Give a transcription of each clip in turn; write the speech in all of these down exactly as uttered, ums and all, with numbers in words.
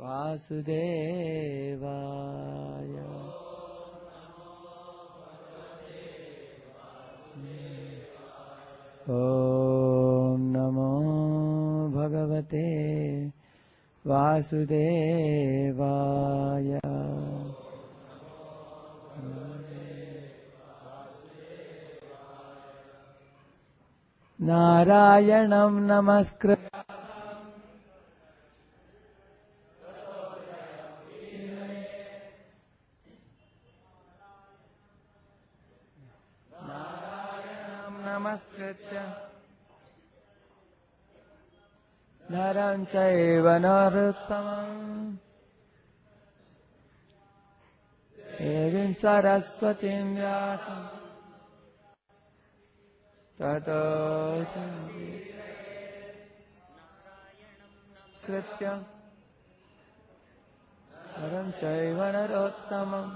Vasudevaya. Om Namo Bhagavate Vasudevaya. Narayanam Namaskritya Namaskritya Naram Chaiva Narottamam Devim Saraswatim Vyasam Tato Kritya Naram Chaiva Narottamam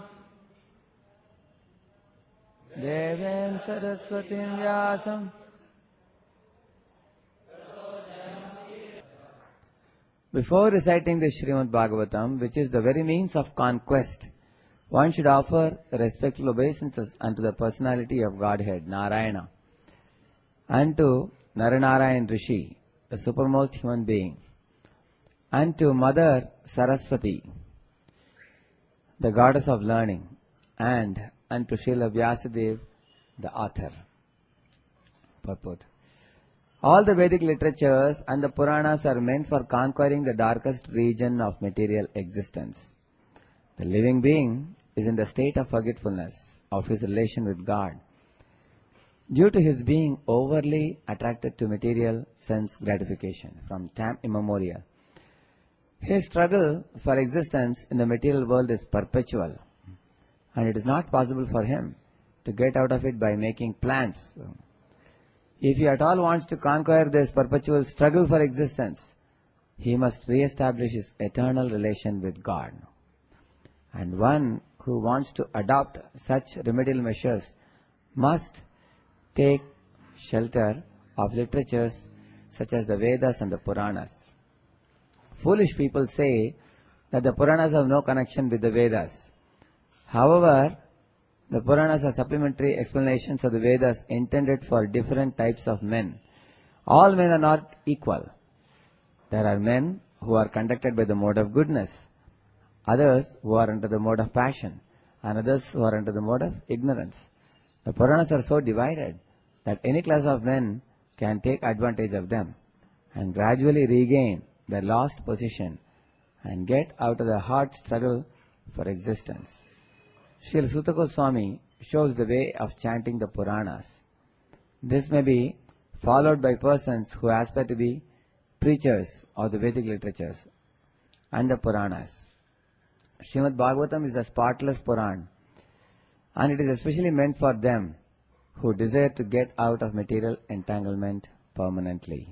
Devim Saraswatim Vyasam. Before reciting the Srimad Bhagavatam, which is the very means of conquest, one should offer respectful obeisances unto the personality of Godhead, Narayana, and to Naranarayan Rishi, the supermost human being, and to Mother Saraswati, the goddess of learning, and unto Srila Vyasadeva, the author. Purport. All the Vedic literatures and the Puranas are meant for conquering the darkest region of material existence. The living being is in the state of forgetfulness of his relation with God, due to his being overly attracted to material sense gratification from time immemorial. His struggle for existence in the material world is perpetual, and it is not possible for him to get out of it by making plans. If he at all wants to conquer this perpetual struggle for existence, he must re-establish his eternal relation with God. And one who wants to adopt such remedial measures must take shelter of literatures such as the Vedas and the Puranas. Foolish people say that the Puranas have no connection with the Vedas. However, the Puranas are supplementary explanations of the Vedas intended for different types of men. All men are not equal. There are men who are conducted by the mode of goodness, others who are under the mode of passion, and others who are under the mode of ignorance. The Puranas are so divided that any class of men can take advantage of them and gradually regain their lost position and get out of the hard struggle for existence. Srila Suta Goswami shows the way of chanting the Puranas. This may be followed by persons who aspire to be preachers of the Vedic literatures and the Puranas. Srimad Bhagavatam is a spotless Puran, and it is especially meant for them who desire to get out of material entanglement permanently.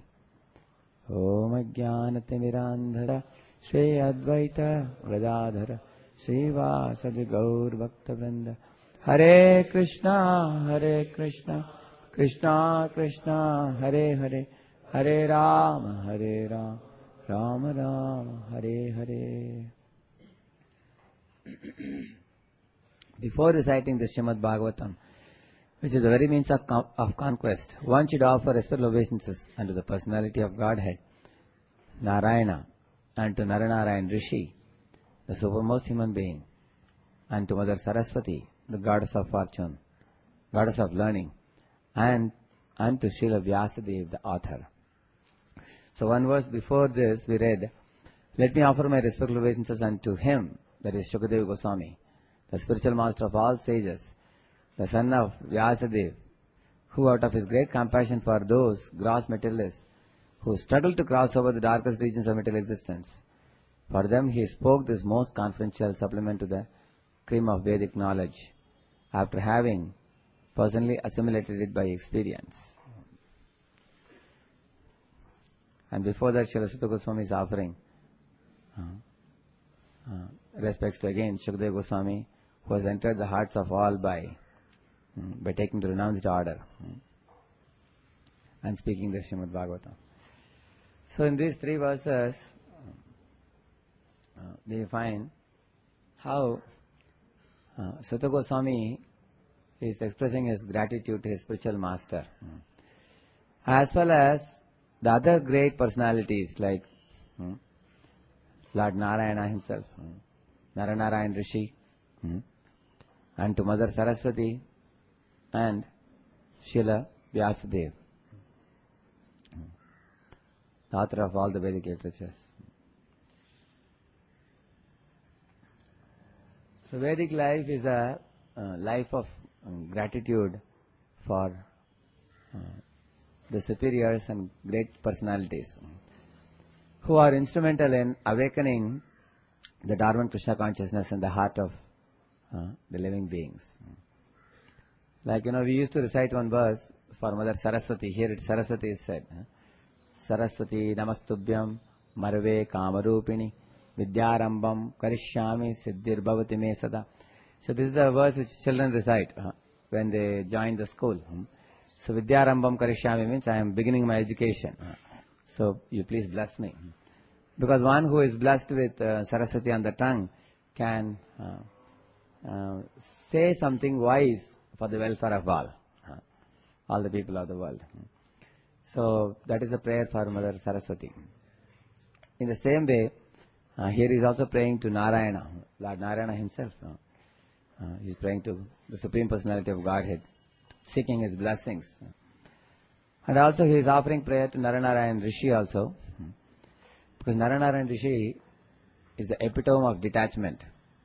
Om Ajnanatimirandhara Shri Advaita Gadadhara Srivasadi Gaur Bhakta Vrinda Hare Krishna Hare Krishna Krishna Krishna Hare Hare Hare Rama Hare Rama Rama Rama Hare Hare. Before reciting the Srimad Bhagavatam, which is the very means of, con- of conquest, one should offer respectful obeisances unto the personality of Godhead, Narayana, and to Naranarayan Rishi, the supermost human being, and to Mother Saraswati, the goddess of fortune, goddess of learning, and, and to Srila Vyasadeva, the author. So one verse before this we read, let me offer my respectful obeisances unto him, that is Shukadeva Goswami, the spiritual master of all sages, the son of Vyasadeva, who out of his great compassion for those gross materialists who struggle to cross over the darkest regions of material existence, for them he spoke this most confidential supplement to the cream of Vedic knowledge, after having personally assimilated it by experience. And before that, Srila Suta Goswami is offering uh, uh, respects to again Shukadeva Goswami, who has entered the hearts of all by um, by taking the renounced order um, and speaking the Srimad Bhagavatam. So in these three verses, uh, we find how uh, Sutta Goswami is expressing his gratitude to his spiritual master, mm. as well as the other great personalities like mm, Lord Narayana himself, mm, Naranarayan Rishi, mm, and to Mother Saraswati and Srila Vyasadeva, mm, the author of all the Vedic literatures. So Vedic life is a uh, life of um, gratitude for uh, the superiors and great personalities who are instrumental in awakening the dormant Krishna consciousness in the heart of uh, the living beings. Like, you know, we used to recite one verse for Mother Saraswati. Here it Saraswati is said. Huh? Saraswati namastubhyam marve kamarupini vidyarambam karishyami siddhir bhavati me sada. So this is a verse which children recite uh, when they join the school. Hmm? So vidyarambam karishyami means I am beginning my education. Uh, so you please bless me. Because one who is blessed with uh, Saraswati on the tongue can uh, uh, say something wise for the welfare of all, uh, all the people of the world. So that is a prayer for Mother Saraswati. In the same way, uh, here he is also praying to Narayana, Lord Narayana himself. Uh, uh, he is praying to the Supreme Personality of Godhead, seeking his blessings. And also he is offering prayer to Naranarayan Rishi also, because Naranarayan Rishi is the epitome of detachment.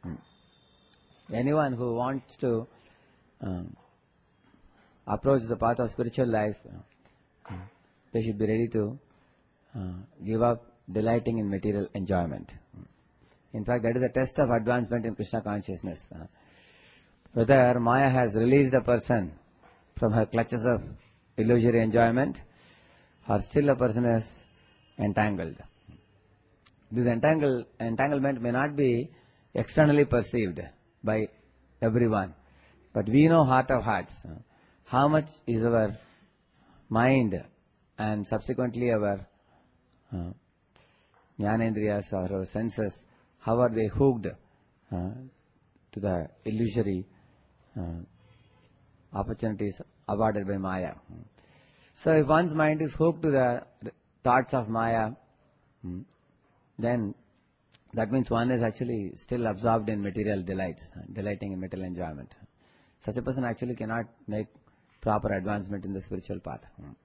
Anyone who wants to um, approach the path of spiritual life, uh, they should be ready to uh, give up delighting in material enjoyment. In fact, that is a test of advancement in Krishna consciousness. Uh, whether Maya has released a person from her clutches of illusory enjoyment, or still a person is entangled. This entangle, entanglement may not be externally perceived by everyone, but we know heart of hearts uh, how much is our mind and subsequently our uh, jnanendriyas or our senses, how are they hooked uh, to the illusory uh, opportunities awarded by Maya. So if one's mind is hooked to the thoughts of Maya, then that means one is actually still absorbed in material delights, delighting in material enjoyment. Such a person actually cannot make proper advancement in the spiritual path.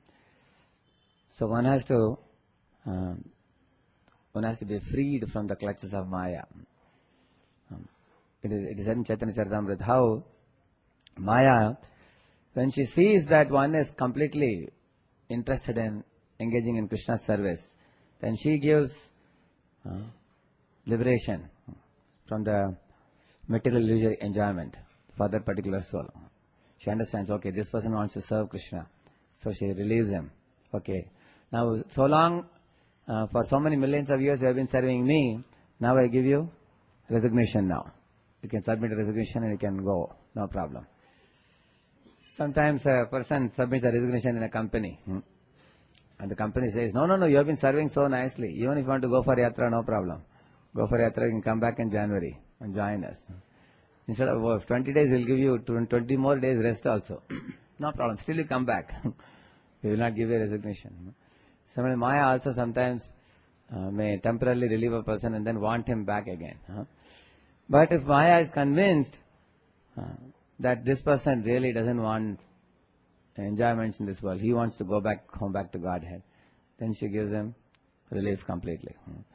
So one has to um, one has to be freed from the clutches of Maya. Um, it is it is said in Chaitanya Charitamrita how Maya, when she sees that one is completely interested in engaging in Krishna's service, then she gives uh, liberation from the material illusory enjoyment for that particular soul. She understands, okay, this person wants to serve Krishna, so she relieves him. Okay, now so long, uh, for so many millions of years you have been serving me, now I give you resignation now. You can submit a resignation and you can go, no problem. Sometimes a person submits a resignation in a company, hmm? and the company says, no, no, no, you have been serving so nicely. Even if you want to go for yatra, no problem. Go for yatra, you can come back in January and join us. Instead of twenty days, we'll give you twenty more days rest also. No problem. Still you come back. We will not give you a resignation. Similarly, Maya also sometimes uh, may temporarily relieve a person and then want him back again. Huh? But if Maya is convinced uh, that this person really doesn't want enjoyments in this world, he wants to go back home back to Godhead, then she gives him relief completely.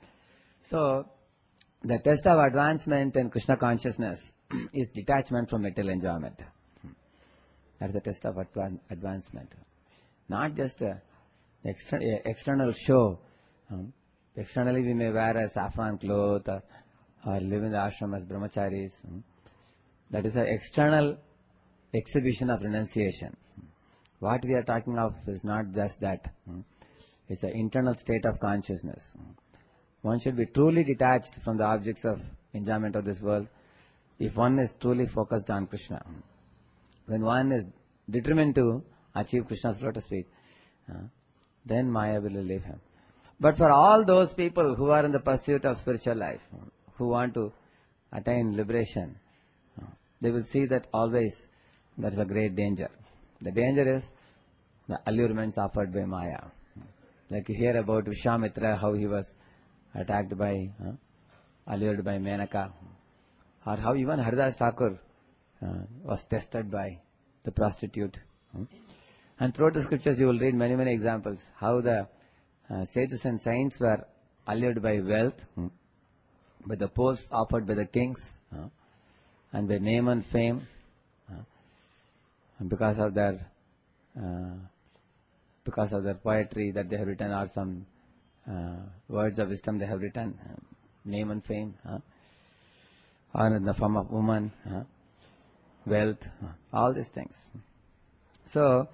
So the test of advancement in Krishna consciousness is detachment from material enjoyment. That is the test of advan advancement. Not just a exter a external show. Um, externally we may wear a saffron cloth or, or live in the ashram as brahmacharis. Um, that is an external exhibition of renunciation. What we are talking of is not just that. Um, it's an internal state of consciousness. Um, one should be truly detached from the objects of enjoyment of this world if one is truly focused on Krishna. When one is determined to achieve Krishna's lotus feet, uh, then Maya will leave him. But for all those people who are in the pursuit of spiritual life, who want to attain liberation, uh, they will see that always there is a great danger. The danger is the allurements offered by Maya. Like you hear about Vishwamitra, how he was attacked by, uh, allured by Menaka, or how even Haridas Thakur uh, was tested by the prostitute. Uh. And throughout the scriptures you will read many, many examples, how the uh, sages and saints were allured by wealth, uh, by the posts offered by the kings, uh, and by name and fame, uh, and because of their uh, because of their poetry that they have written, or some uh, words of wisdom they have written, uh, name and fame, uh, or in the form of woman, uh, wealth, uh, all these things. So,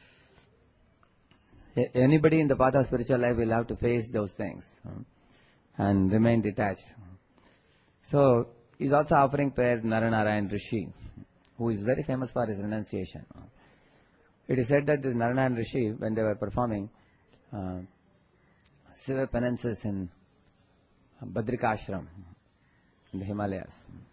a- anybody in the path of spiritual life will have to face those things uh, and remain detached. So, he is also offering prayer to Naranarayan Rishi, who is very famous for his renunciation. It is said that this Naranayan Rishi, when they were performing uh, severe penances in Badrika Ashram in the Himalayas,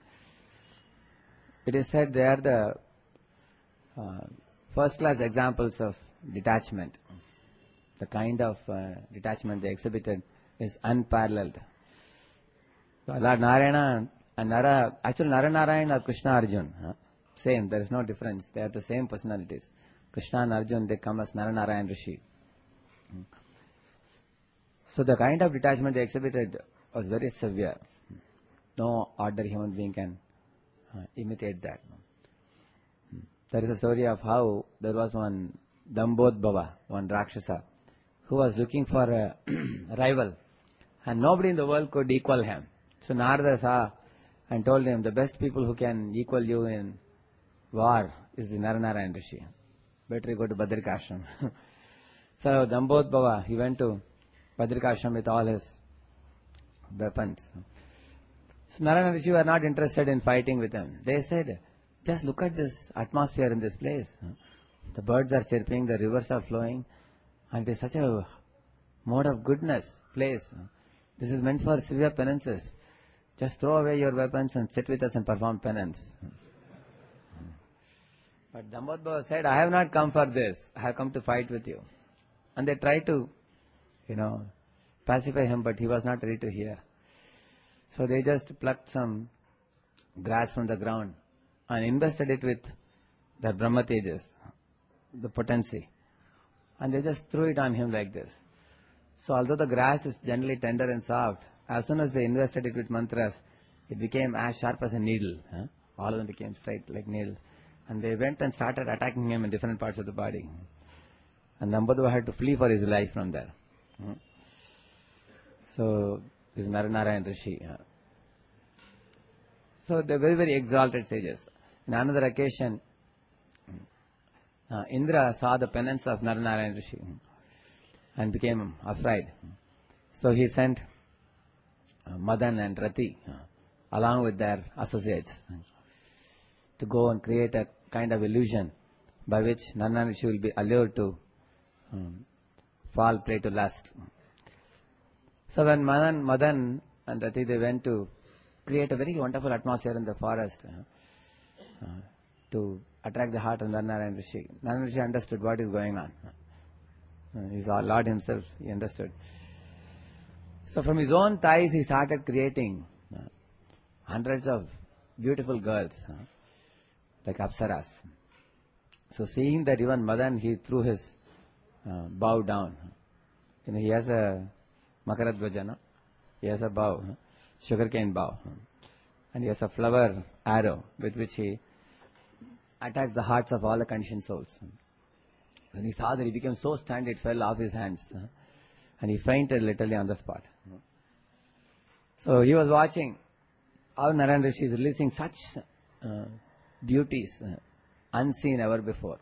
it is said they are the uh, first class examples of detachment. The kind of uh, detachment they exhibited is unparalleled. So Lord Narayana and Nara, actually Naranarayan or Krishna Arjun, huh? Same, there is no difference. They are the same personalities. Krishna and Arjun, they come as Naranarayan Rishi. So the kind of detachment they exhibited was very severe. No ordinary human being can uh, imitate that. There is a story of how there was one Dambodbhava, one Rakshasa, who was looking for a rival, and nobody in the world could equal him. So Narada saw and told him, the best people who can equal you in war is the Naranarayan Rishi. Better you go to Badrika Ashram. So Dambodbhava, he went to Badrika Ashram with all his weapons. So Narayana Rishi were not interested in fighting with him. They said, just look at this atmosphere in this place. The birds are chirping, the rivers are flowing, and it is such a mode of goodness place. This is meant for severe penances. Just throw away your weapons and sit with us and perform penance. But Dambodbhava said, I have not come for this. I have come to fight with you. And they tried to, you know, pacify him, but he was not ready to hear. So they just plucked some grass from the ground and invested it with the Brahma Tejas, the potency. And they just threw it on him like this. So although the grass is generally tender and soft, as soon as they invested it with mantras, it became as sharp as a needle. Huh? All of them became straight like needles. And they went and started attacking him in different parts of the body. And Dambodbhava had to flee for his life from there. Hmm. So, this is Naranarayan Rishi. Yeah. So, they are very, very exalted sages. In another occasion, uh, Indra saw the penance of Naranarayan Rishi and became afraid. So, he sent uh, Madan and Rati uh, along with their associates to go and create a kind of illusion by which Naranarayan Rishi will be allured to um, fall prey to lust. So when Madan, Madan and Rati, they went to create a very wonderful atmosphere in the forest uh, uh, to attract the heart of Naranarayan Rishi. Naranarayan Rishi understood what is going on. Uh, he's our Lord himself, he understood. So from his own thighs he started creating uh, hundreds of beautiful girls, uh, like Apsaras. So seeing that even Madan, he threw his uh, bow down. You know, he has a Makaradhvaja, no? He has a bow, huh? Sugarcane bow. Huh? And he has a flower arrow with which he attacks the hearts of all the conditioned souls. When he saw that, he became so stunned it fell off his hands. Huh? And he fainted literally on the spot. Huh? So he was watching how Narayan Rishi is releasing such uh, beauties uh, unseen ever before.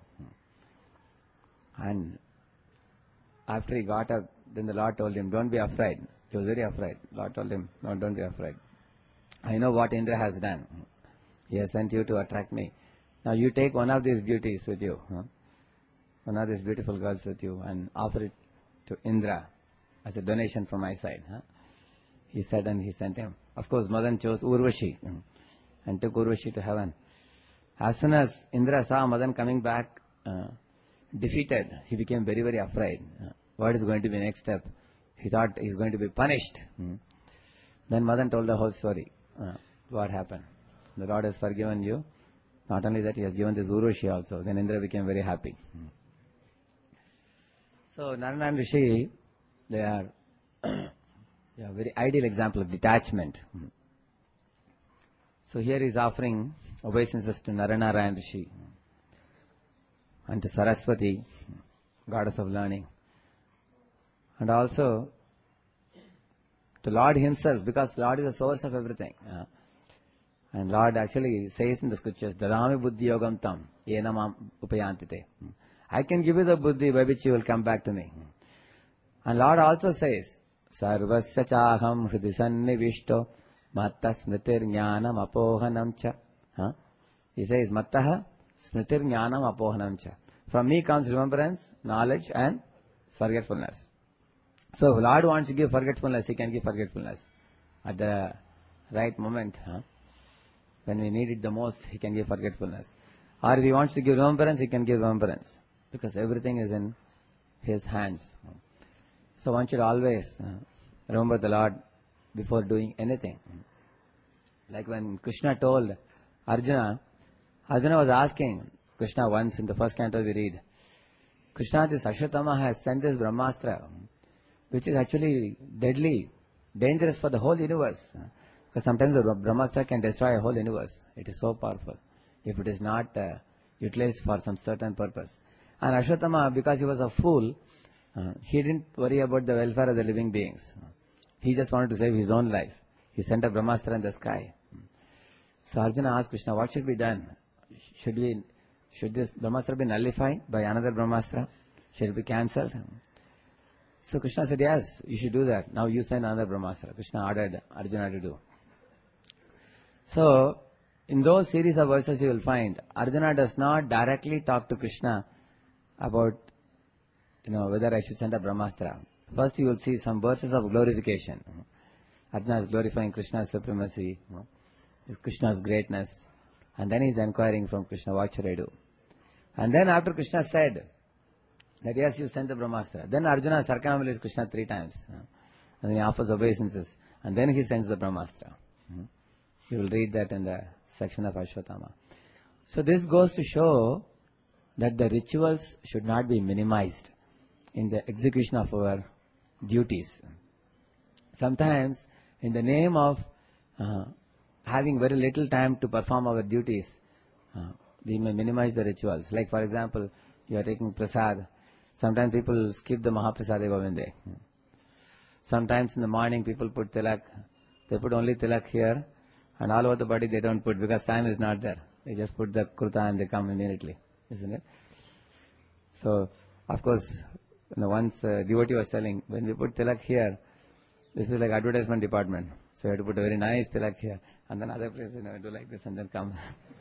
And after he got up, then the Lord told him, don't be afraid. He was very afraid. Lord told him, no, don't be afraid. I know what Indra has done. He has sent you to attract me. Now you take one of these beauties with you, huh? one of these beautiful girls with you, and offer it to Indra as a donation from my side. Huh? He said, and he sent him Of course, Madan chose Urvashi and took Urvashi to heaven. As soon as Indra saw Madan coming back uh, defeated, he became very, very afraid. Uh, what is going to be the next step? He thought he is going to be punished. Hmm. Then Madan told the whole story. Uh, what happened? The Lord has forgiven you. Not only that, he has given this Urvashi also. Then Indra became very happy. Hmm. So Narayana and Rishi, they are, they are a very ideal example of detachment. Hmm. So here he is offering obeisances to Narayana and Rishi and to Saraswati, goddess of learning, and also to Lord himself, because Lord is the source of everything. Uh, and Lord actually says in the scriptures, Dadami buddhi yogam tam, yena mam upayantite. I can give you the buddhi by which you will come back to me. And Lord also says, Sarvasya chaham hridi sannivishto matta smritir jnanam apohanam cha. Huh? He says, Mattaha smritir jnanam apohanam cha. From me comes remembrance, knowledge and forgetfulness. So if Lord wants to give forgetfulness, he can give forgetfulness. At the right moment, huh? When we need it the most, he can give forgetfulness. Or if he wants to give remembrance, he can give remembrance. Because everything is in his hands. So one should always uh, remember the Lord before doing anything. Like when Krishna told Arjuna, Arjuna was asking Krishna once in the first canto we read, Krishna, this Ashwatthama has sent this Brahmastra, which is actually deadly, dangerous for the whole universe. Because sometimes the Brahmastra can destroy a whole universe. It is so powerful if it is not uh, utilized for some certain purpose. And Ashwatthama, because he was a fool, uh, he didn't worry about the welfare of the living beings. He just wanted to save his own life. He sent a Brahmastra in the sky. So Arjuna asked Krishna, what should be done? Should we, should this Brahmastra be nullified by another Brahmastra? Should it be cancelled? So Krishna said, yes, you should do that. Now you send another Brahmastra. Krishna ordered Arjuna to do. So, in those series of verses you will find, Arjuna does not directly talk to Krishna about, you know, whether I should send a Brahmastra. First you will see some verses of glorification. Arjuna is glorifying Krishna's supremacy, you know, Krishna's greatness, and then he is inquiring from Krishna, what should I do? And then after Krishna said that yes, you sent the Brahmastra, then Arjuna circumambulates Krishna three times, you know, and then he offers obeisances, and then he sends the Brahmastra. You know. You will read that in the section of Ashwatthama. So this goes to show that the rituals should not be minimized in the execution of our duties. Sometimes, in the name of uh, having very little time to perform our duties, uh, we may minimize the rituals. Like for example, you are taking prasad. Sometimes people skip the Mahaprasada Govinde. Sometimes in the morning people put tilak. They put only tilak here. And all over the body they don't put because time is not there. They just put the kurta and they come immediately, isn't it? So, of course, you know, once uh, devotee was telling, when we put tilak here, this is like advertisement department. So you have to put a very nice tilak here. And then other places, you know, do like this and then come.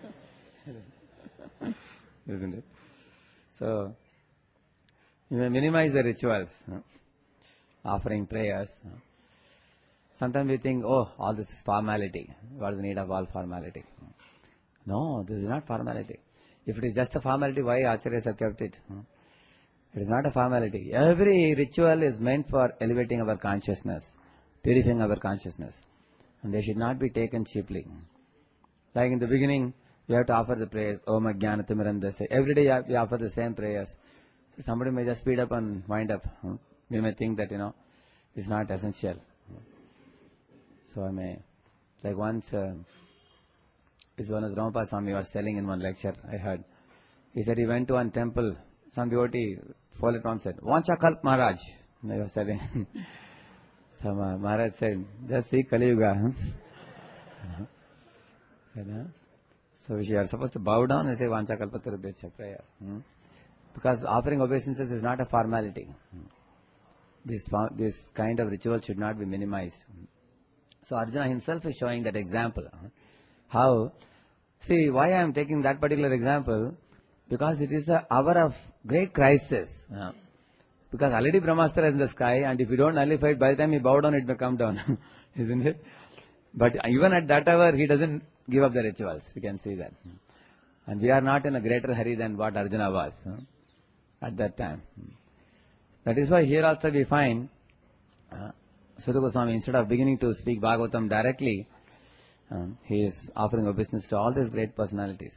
Isn't it? So, you may minimize the rituals, you know, offering prayers. You know. Sometimes we think, oh, all this is formality. What is the need of all formality? No, this is not formality. If it is just a formality, why Acharyas have kept it? It is not a formality. Every ritual is meant for elevating our consciousness, purifying our consciousness. And they should not be taken cheaply. Like in the beginning, we have to offer the prayers, Om Ajnana Timirandasya. Every day we offer the same prayers. So somebody may just speed up and wind up. We may think that, you know, it's not essential. So I may, like once, uh, this one as Ramapal Swami was telling in one lecture, I heard. He said he went to one temple, some devotee, followed from said, Vancha Kalp Maharaj. And he was telling. So uh, Maharaj said, just see Kali Yuga. Huh? said, huh? So we are supposed to bow down and say Vancha Kalpa Tarubhyacha prayer. Hmm? Because offering obeisances is not a formality. Hmm. This, this kind of ritual should not be minimized. So Arjuna himself is showing that example. How? See, why I am taking that particular example? Because it is an hour of great crisis. Because already Brahmastra is in the sky, and if you don't nullify it, by the time you bow down, it may come down. Isn't it? But even at that hour, he doesn't give up the rituals. You can see that. And we are not in a greater hurry than what Arjuna was huh, at that time. That is why here also we find uh, Suta Goswami, instead of beginning to speak Bhagavatam directly, um, he is offering obeisance to all these great personalities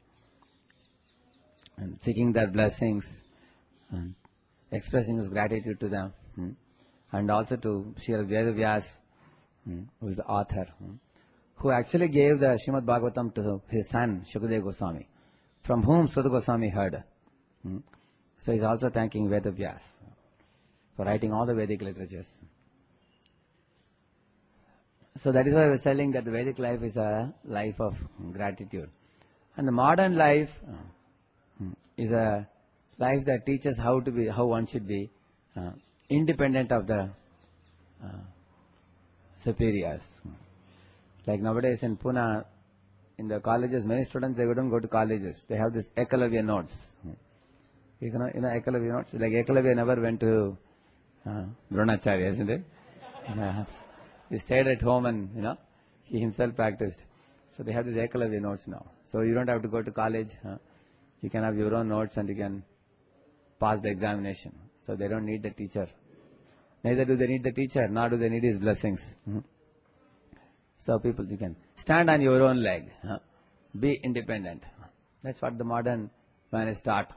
and seeking their blessings and expressing his gratitude to them, hmm, and also to Srila Vedavyas, hmm, who is the author, hmm, who actually gave the Srimad Bhagavatam to his son Shukadeva Goswami, from whom Suta Goswami heard. Hmm. So he is also thanking Vedavyas for writing all the Vedic literatures. So that is why I was telling that the Vedic life is a life of gratitude. And the modern life uh, is a life that teaches how to be, how one should be uh, independent of the uh, superiors. Like nowadays in Pune, in the colleges, many students, they don't go to colleges. They have this Ekalavya notes. You know, you know Ekalavya notes? Like Ekalavya never went to uh, Dronacharya, isn't it? Uh, he stayed at home and, you know, he himself practiced. So they have these Ekalavya notes now. So you don't have to go to college. Huh? You can have your own notes and you can pass the examination. So they don't need the teacher. Neither do they need the teacher, nor do they need his blessings. Mm-hmm. So people, you can stand on your own leg. Huh? Be independent. That's what the modern man is taught.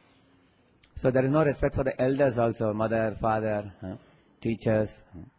So there is no respect for the elders also, mother, father, huh? teachers,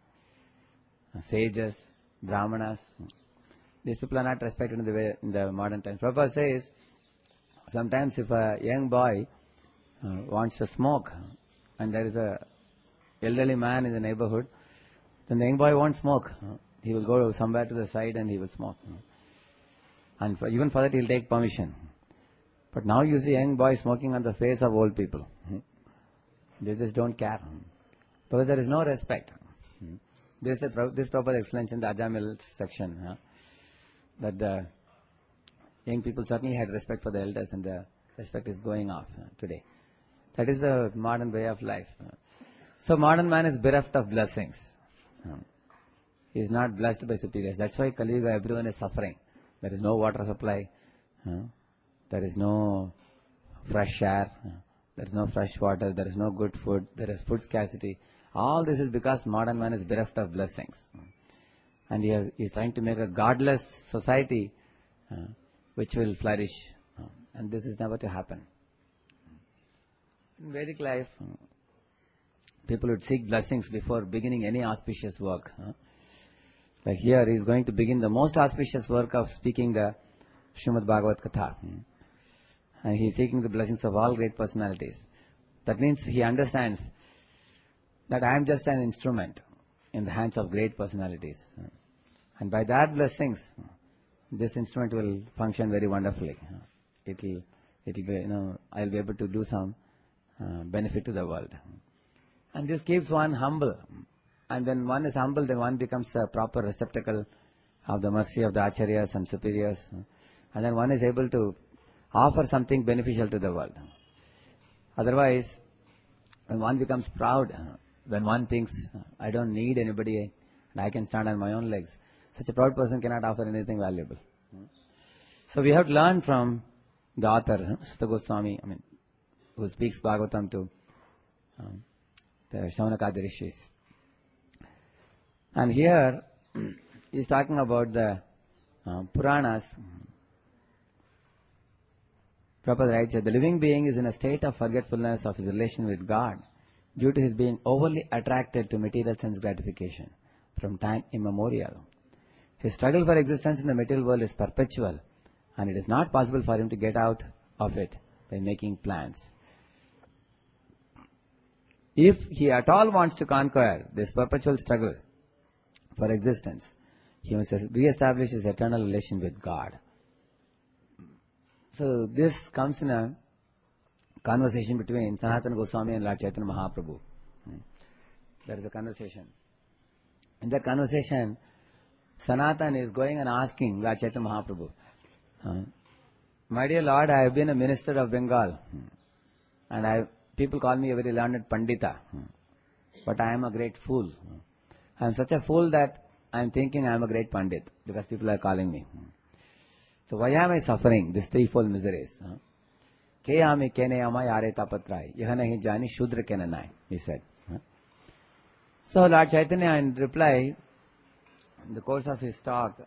huh? sages, brahmanas. These people are not respected in the way in the modern times. Prabhupada says, sometimes if a young boy uh, wants to smoke, and there is a elderly man in the neighborhood, then the young boy won't smoke. He will go somewhere to the side and he will smoke. And for, even for that he will take permission. But now you see young boys smoking on the face of old people. They just don't care. Because there is no respect. This is a, this Prabhupada explains in the Ajamil section, huh? that the young people certainly had respect for the elders and the respect is going off uh, today. That is the modern way of life. Uh. So modern man is bereft of blessings. Uh. He is not blessed by superiors. That's why Kali Yuga, everyone is suffering. There is no water supply. Uh. There is no fresh air. Uh. There is no fresh water. There is no good food. There is food scarcity. All this is because modern man is bereft of blessings. Uh. And he, has, he is trying to make a godless society uh, which will flourish. Uh, and this is never to happen. In Vedic life, uh, people would seek blessings before beginning any auspicious work. Uh. Like here, he is going to begin the most auspicious work of speaking the Srimad Bhagavat Katha. Uh. And he is seeking the blessings of all great personalities. That means he understands that I am just an instrument in the hands of great personalities. Uh. And by that blessings, this instrument will function very wonderfully. It will, it will be, you know, I will be able to do some uh, benefit to the world. And this keeps one humble. And when one is humble, then one becomes a proper receptacle of the mercy of the acharyas and superiors. And then one is able to offer something beneficial to the world. Otherwise, when one becomes proud, when one thinks, I don't need anybody and I can stand on my own legs, such a proud person cannot offer anything valuable. So we have to learn from the author, Suta Goswami, I mean, who speaks Bhagavatam to um, the Shaunakadi Rishis. And here, he is talking about the uh, Puranas. Prabhupada writes that the living being is in a state of forgetfulness of his relation with God due to his being overly attracted to material sense gratification from time immemorial. His struggle for existence in the material world is perpetual, and it is not possible for him to get out of it by making plans. If he at all wants to conquer this perpetual struggle for existence, he must re-establish his eternal relation with God. So this comes in a conversation between Sanatana Goswami and Lord Chaitanya Mahaprabhu. There is a conversation. In that conversation, Sanatana is going and asking Lord Chaitanya Mahaprabhu, uh, my dear Lord, I have been a minister of Bengal, and I, people call me a very learned Pandita, but I am a great fool. I am such a fool that I'm thinking I'm a great Pandit because people are calling me. So why am I suffering these threefold miseries? Ke ami kene ama yare tapatrai. Yaha nahi jani shudra kena nai, he said. So Lord Chaitanya in reply, in the course of his talk,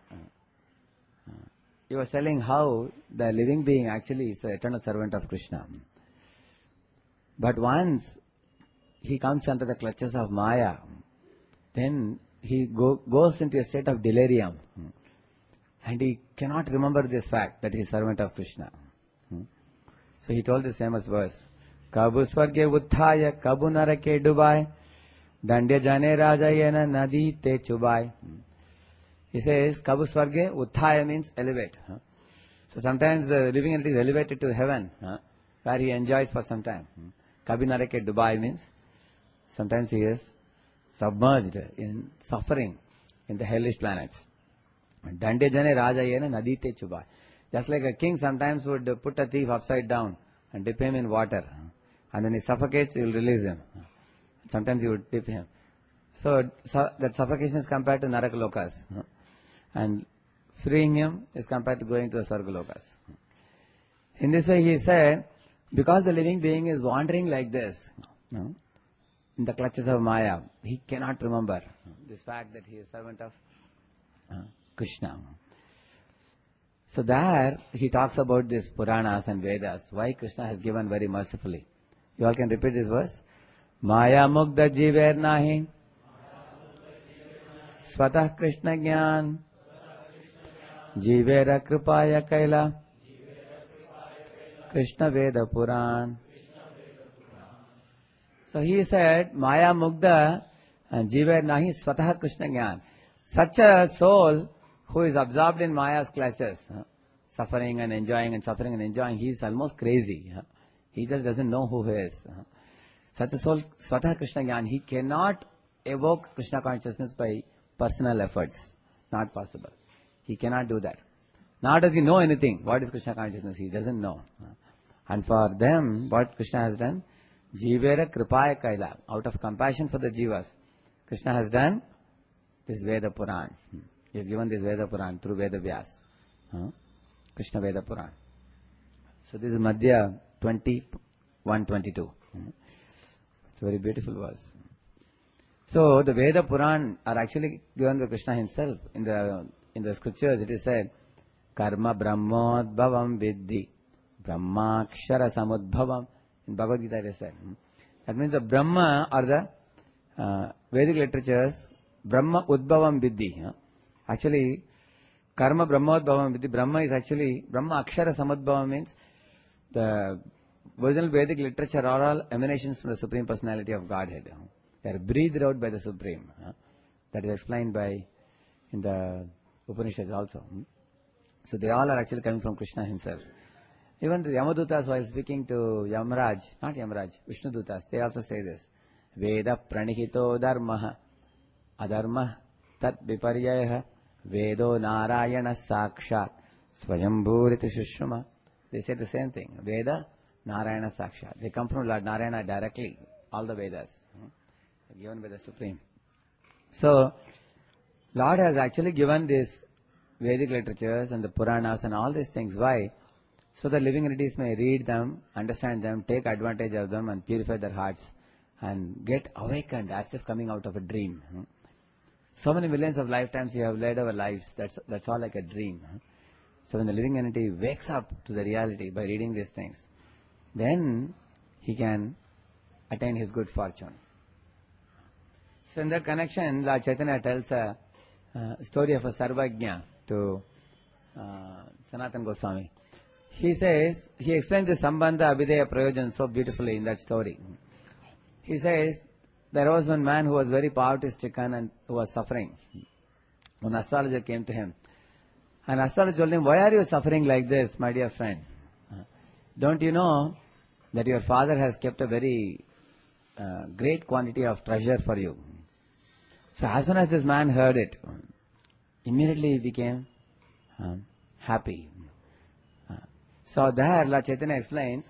he was telling how the living being actually is the eternal servant of Krishna. But once he comes under the clutches of Maya, then he go, goes into a state of delirium. And he cannot remember this fact that he is servant of Krishna. So he told this famous verse, Kabu swarge utthaya, kabu narake dubai, dandya jane raja yena nadi te chubai. He says, Kabu swarge utthaya means elevate. So sometimes the living entity is elevated to heaven, where he enjoys for some time. Kabi narake dubai means sometimes he is submerged in suffering in the hellish planets. Dande jane raja yena nadite chubai. Just like a king sometimes would put a thief upside down and dip him in water. And then he suffocates, he will release him. Sometimes he would dip him. So, so that suffocation is compared to Narakalokas. And freeing him is compared to going to the Sargalokas. In this way he said, because the living being is wandering like this, in the clutches of Maya, he cannot remember this fact that he is servant of uh, Krishna. So there he talks about these Puranas and Vedas, why Krishna has given very mercifully. You all can repeat this verse. Maya mugda jiver nahi swatah Krishna jnana jivera kripaya kaila Krishna Veda Puran. So he said, Maya mugda jiver nahi swatah Krishna jnana. Such a soul who is absorbed in Maya's clutches, huh? suffering and enjoying and suffering and enjoying, he is almost crazy. Huh? He just doesn't know who he is. Huh? Such a soul, Swatha Krishna Gyan, he cannot evoke Krishna consciousness by personal efforts. Not possible. He cannot do that. Nor does he know anything. What is Krishna consciousness? He doesn't know. Huh? And for them, what Krishna has done? Jivera Kripaya Kaila. Out of compassion for the Jivas, Krishna has done this Veda Puran. Hmm. He has given this Veda Puran through Veda Vyas. Huh? Krishna Veda Puran. So this is Madhya twenty-one twenty-two. Hmm. It's a very beautiful verse. So the Veda Puran are actually given by Krishna himself. In the in the scriptures it is said, Karma Brahmodbhavam Viddhi Brahmakshara Samudbhavam. In Bhagavad Gita it is said. Hmm. That means the Brahma or the uh, Vedic literatures, Brahma Udbhavam Viddhi. Huh? Actually, Karma Brahmodbhavam Viddhi, Brahma is actually, Brahma Akshara Samudbhavam means the original Vedic literature are all emanations from the Supreme Personality of Godhead. They are breathed out by the Supreme. That is explained by in the Upanishads also. So they all are actually coming from Krishna himself. Even the Yamadutas, while speaking to Yamaraj, not Yamaraj, Vishnudutas, they also say this. Veda pranihito dharmaha adharma tat viparyaha Vedo Narayana Sakshat Swayambhuriti Shushma. They say the same thing. Veda, Narayana Sakshat. They come from Lord Narayana directly. All the Vedas. Hmm? Given by the Supreme. So, Lord has actually given these Vedic literatures and the Puranas and all these things. Why? So the living entities may read them, understand them, take advantage of them and purify their hearts and get awakened as if coming out of a dream. Hmm? So many millions of lifetimes you have led our lives. That's that's all like a dream. Huh? So when the living entity wakes up to the reality by reading these things, then he can attain his good fortune. So in that connection, Lord Chaitanya tells a, a story of a Sarvajna to uh, Sanatana Goswami. He says, he explains the Sambandha Abhideya Prayojan so beautifully in that story. He says, there was one man who was very poverty-stricken and who was suffering. One astrologer came to him. And astrologer told him, why are you suffering like this, my dear friend? Don't you know that your father has kept a very uh, great quantity of treasure for you? So as soon as this man heard it, immediately he became um, happy. Uh, so there, Lord Chaitanya explains,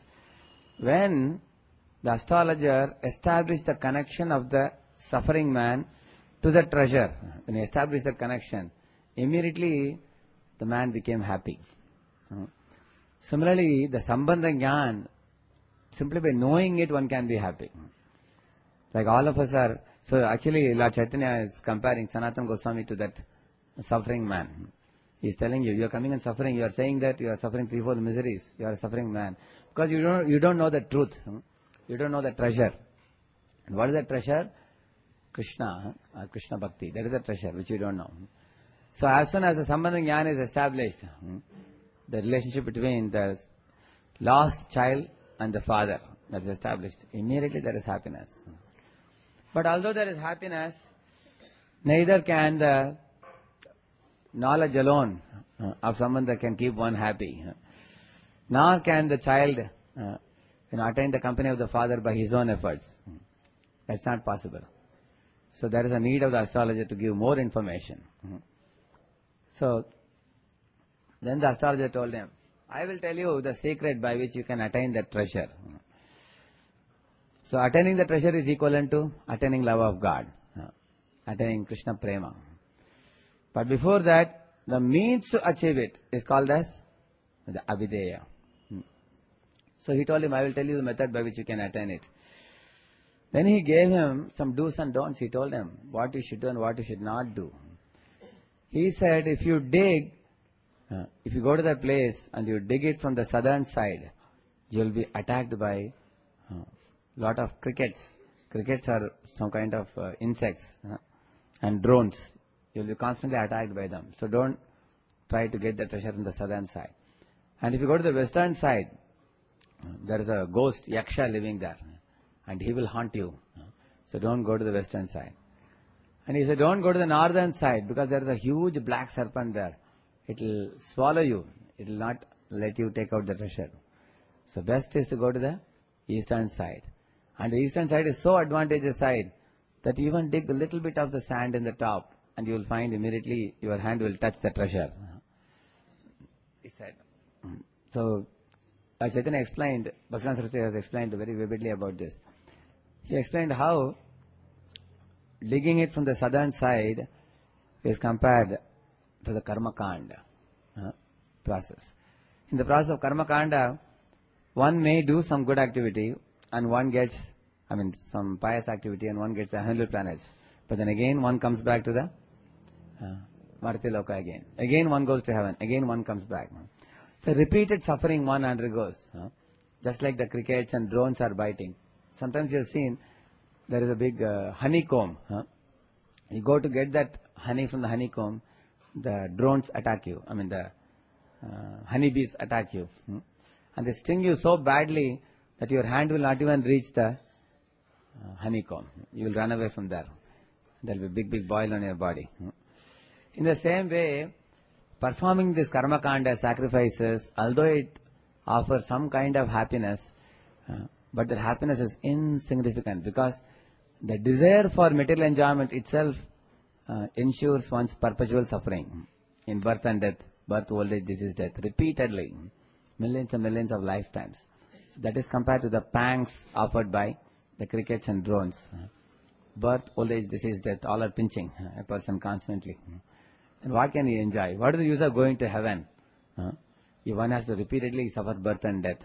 when the astrologer established the connection of the suffering man to the treasure, when he established that connection, immediately the man became happy. Uh, Similarly, the Sambandha Jnana, simply by knowing it, one can be happy. Like all of us are, so actually Lord Chaitanya is comparing Sanatana Goswami to that suffering man. He is telling you, you are coming and suffering, you are saying that you are suffering threefold miseries, you are a suffering man. Because you don't, you don't know the truth, you don't know the treasure. And what is the treasure? Krishna, or Krishna Bhakti, that is the treasure which you don't know. So as soon as the Sambandha Jnana is established, the relationship between the lost child and the father that is established, immediately there is happiness. But although there is happiness, neither can the knowledge alone of Sambandha can keep one happy. Nor can the child uh, you know, attain the company of the father by his own efforts. That's not possible. So there is a need of the astrologer to give more information. So then the astrologer told him, I will tell you the secret by which you can attain that treasure. So attaining the treasure is equivalent to attaining love of God, attaining Krishna Prema. But before that, the means to achieve it is called as the Avideya. So he told him, I will tell you the method by which you can attain it. Then he gave him some do's and don'ts. He told him what you should do and what you should not do. He said, if you dig, uh, if you go to that place and you dig it from the southern side, you will be attacked by a uh, lot of crickets. Crickets are some kind of uh, insects uh, and drones. You will be constantly attacked by them. So don't try to get the treasure from the southern side. And if you go to the western side, uh, there is a ghost, Yaksha, living there. And he will haunt you. So don't go to the western side. And he said, don't go to the northern side because there is a huge black serpent there. It will swallow you. It will not let you take out the treasure. So best is to go to the eastern side. And the eastern side is so advantageous side that you even dig a little bit of the sand in the top and you will find immediately your hand will touch the treasure. He said. So Like Chaitanya explained, Bhaktivinoda Saraswati has explained very vividly about this. He explained how digging it from the southern side is compared to the Karma Kanda uh, process. In the process of Karma Kanda, one may do some good activity and one gets, I mean, some pious activity and one gets the hundred planets. But then again one comes back to the uh, Marti Loka again. Again one goes to heaven. Again one comes back. So repeated suffering one undergoes. Uh, just like the crickets and drones are biting. Sometimes you have seen there is a big uh, honeycomb. Huh? You go to get that honey from the honeycomb, the drones attack you. I mean the uh, honeybees attack you. Hmm? And they sting you so badly that your hand will not even reach the uh, honeycomb. You will run away from there. There will be big, big boil on your body. Hmm? In the same way, performing this karma kanda sacrifices, although it offers some kind of happiness, uh, but that happiness is insignificant because the desire for material enjoyment itself uh, ensures one's perpetual suffering in birth and death, birth, old age, disease, death, repeatedly, millions and millions of lifetimes. So that is compared to the pangs offered by the crickets and drones. Birth, old age, disease, death, all are pinching a person constantly. And what can he enjoy? What is the use of going to heaven? Uh, if one has to repeatedly suffer birth and death.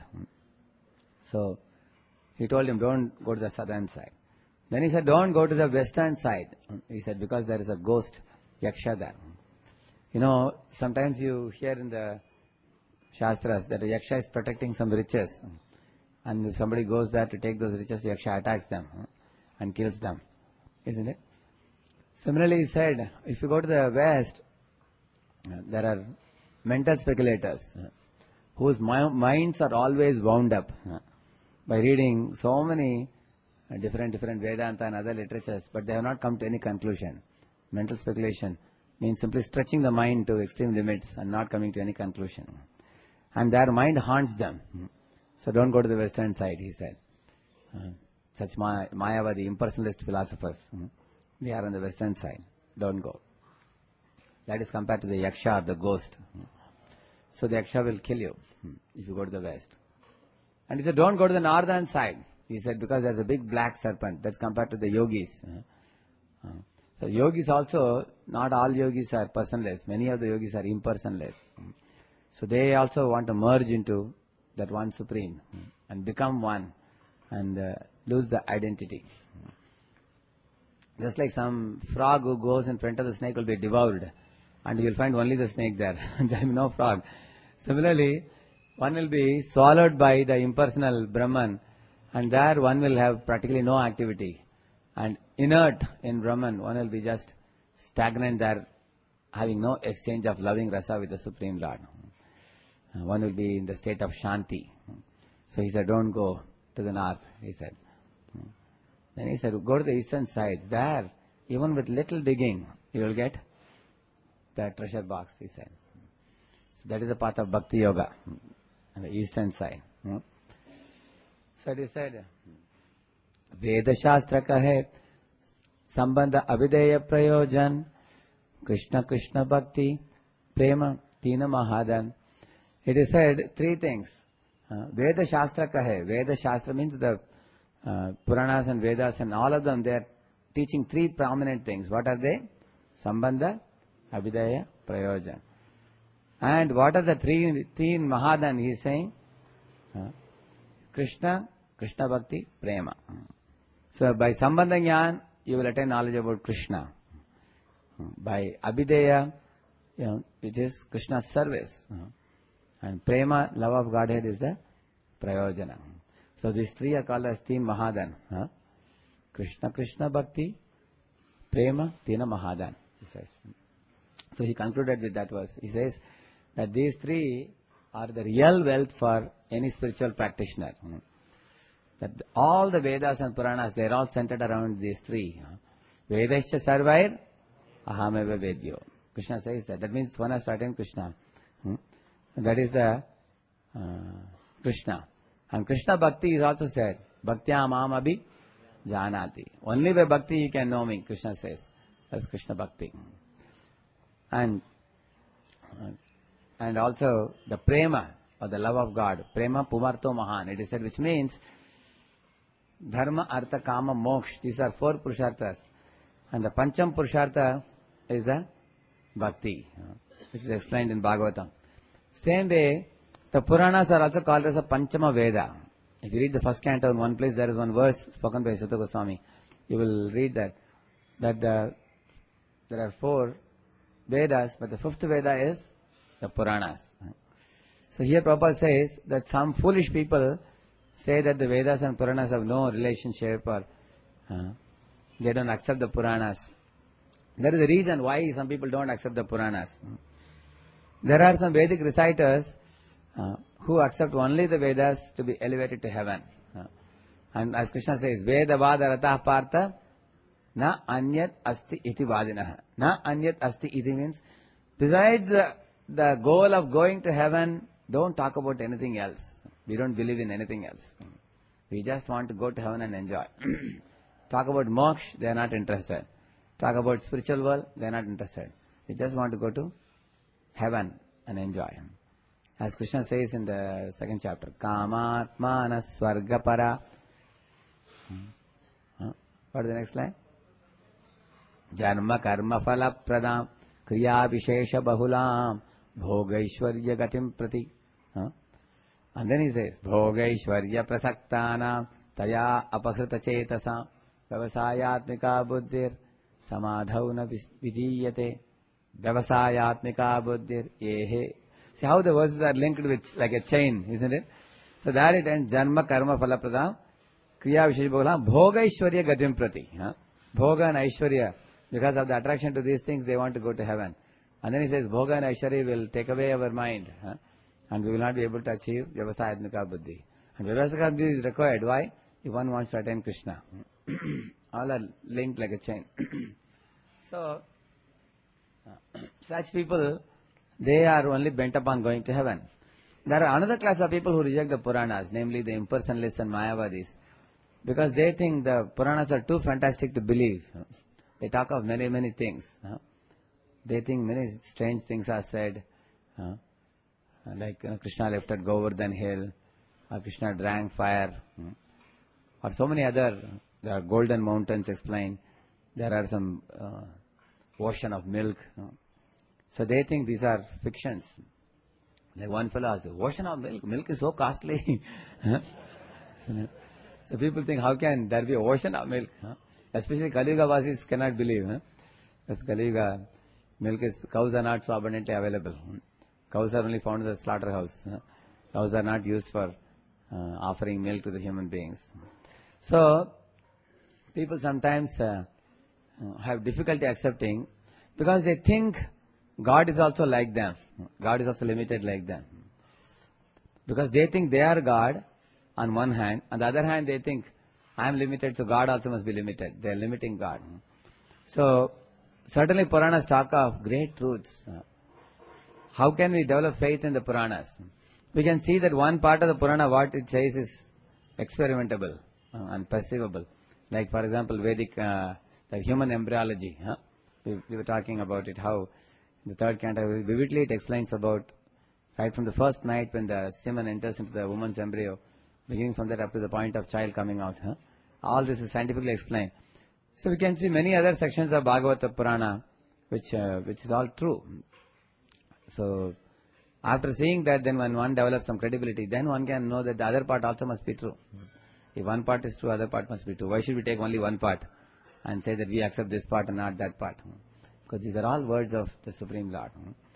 So, he told him, don't go to the southern side. Then he said, don't go to the western side. He said, because there is a ghost, Yaksha there. You know, sometimes you hear in the Shastras that Yaksha is protecting some riches. And if somebody goes there to take those riches, Yaksha attacks them and kills them. Isn't it? Similarly, he said, if you go to the west, there are mental speculators whose minds are always wound up by reading so many different different Vedanta and other literatures, but they have not come to any conclusion. Mental speculation means simply stretching the mind to extreme limits and not coming to any conclusion. And their mind haunts them. So don't go to the western side, he said. Such Maya, Mayavadi, impersonalist philosophers, they are on the western side. Don't go. That is compared to the Yaksha, the ghost. So the Yaksha will kill you if you go to the west. And he said, don't go to the northern side. He said, because there is a big black serpent. That's compared to the yogis. So yogis also, not all yogis are personless. Many of the yogis are impersonless. So they also want to merge into that one supreme and become one and uh, lose the identity. Just like some frog who goes in front of the snake will be devoured and you will find only the snake there. There will be no frog. Similarly, one will be swallowed by the impersonal Brahman and there one will have practically no activity. And inert in Brahman, one will be just stagnant there, having no exchange of loving rasa with the Supreme Lord. One will be in the state of Shanti. So he said, don't go to the north, he said. Then he said, go to the eastern side. There, even with little digging, you will get the treasure box, he said. So that is the path of Bhakti Yoga, on the eastern side. So he said, Veda Shastra ka hai, Sambandha Avideya Prayojan, Krishna Krishna Bhakti, Prema, Tina Mahadan. It is said three things. Uh, Veda Shastra ka hai. Veda Shastra means the uh, Puranas and Vedas and all of them, they are teaching three prominent things. What are they? Sambandha, Avideya, Prayojan. And what are the three, three Mahadan he is saying? Uh, Krishna, Krishna Bhakti, Prema. So by Sambandha Jnana, you will attain knowledge about Krishna. By Abhideya, you know, it is Krishna's service. And Prema, love of Godhead, is the Prayojana. So these three are called as Teen Mahadan. Huh? Krishna, Krishna Bhakti, Prema, Tina Mahadan. He says. So he concluded with that verse. He says that these three are the real wealth for any spiritual practitioner. Hmm. That all the Vedas and Puranas, they are all centered around these three. Vedascha Sarvair, Ahameva Vedyo. Krishna says that. That means one has to attain Krishna. Hmm? And that is the uh, Krishna. And Krishna Bhakti is also said, Bhaktya Mam Abhi Janati. Only by Bhakti you can know me, Krishna says. That's Krishna Bhakti. And uh, and also the Prema, or the love of God. Prema Pumarto Mahan. It is said, which means Dharma, Artha, Kama, Moksha. These are four Purusharthas. And the Pancham Purushartha is the Bhakti, which is explained in Bhagavatam. Same way, the Puranas are also called as a Panchama Veda. If you read the first canto in one place, there is one verse spoken by Sutta Goswami. You will read that, that the, there are four Vedas, but the fifth Veda is the Puranas. So here Prabhupada says that some foolish people say that the Vedas and Puranas have no relationship or uh, they don't accept the Puranas. There is a reason why some people don't accept the Puranas. There are some Vedic reciters uh, who accept only the Vedas to be elevated to heaven. Uh, and as Krishna says, Veda Vada Ratah Partha Na Anyat Asti Iti Vadinaha. Na Anyat Asti Iti means, besides uh, the goal of going to heaven, don't talk about anything else. We don't believe in anything else. We just want to go to heaven and enjoy. Talk about moksha, they are not interested. Talk about spiritual world, they are not interested. They just want to go to heaven and enjoy. As Krishna says in the second chapter, Kamatmana Swargapara. Huh? What is the next line? Janma Karma Phala Pradam Kriya Vishesha Bahulam Bhogaishwarya Gatim Prati. Huh? And then he says, Bhogaishwarya Prasaktana Taya Apakrita Chetasa Vyavasayatmika Buddhir Samadhauna Vidiyate Vyavasayatmika Buddhir Yehe. See how the verses are linked with like a chain, isn't it? So that it ends, Janma Karma Phala Pradam Kriya Vishesha Bahulam Bhogaishwarya Gatim Prati. Huh? Bhoga and Aishwarya, because of the attraction to these things, they want to go to heaven. And then he says, Bhoga and Aishwarya will take away our mind. Huh? And we will not be able to achieve Vyavasayatmika Buddhi. And Vyavasayatmika Buddhi is required. Why? If one wants to attain Krishna. All are linked like a chain. So, uh, such people, they are only bent upon going to heaven. There are another class of people who reject the Puranas, namely the impersonalists and Mayavadis, because they think the Puranas are too fantastic to believe. They talk of many, many things. They think many strange things are said. Like you know, Krishna lifted Govardhan hill, or Krishna drank fire, or so many other, there are golden mountains explained. there are some uh, ocean of milk. You know. So they think these are fictions. Like one fellow asked, ocean of milk? Milk is so costly. So people think, how can there be an ocean of milk? Huh? Especially Kali Yuga Vasis cannot believe. Huh? Because Kali Yuga, milk is, cows are not so abundantly available. Cows are only found in the slaughterhouse. Huh? Cows are not used for uh, offering milk to the human beings. So, people sometimes uh, have difficulty accepting because they think God is also like them. God is also limited like them. Because they think they are God on one hand, on the other hand they think I am limited, so God also must be limited. They are limiting God. So, certainly Puranas talk of great truths. How can we develop faith in the Puranas? We can see that one part of the Purana, what it says is experimentable uh, and perceivable. Like for example, Vedic, uh, the human embryology. Huh? We, we were talking about it, how in the third canto, vividly it explains about, right from the first night when the semen enters into the woman's embryo, beginning from that up to the point of child coming out. Huh? All this is scientifically explained. So we can see many other sections of Bhagavata Purana, which uh, which is all true. So, after seeing that, then when one develops some credibility, then one can know that the other part also must be true. If one part is true, other part must be true. Why should we take only one part and say that we accept this part and not that part? Because these are all words of the Supreme Lord.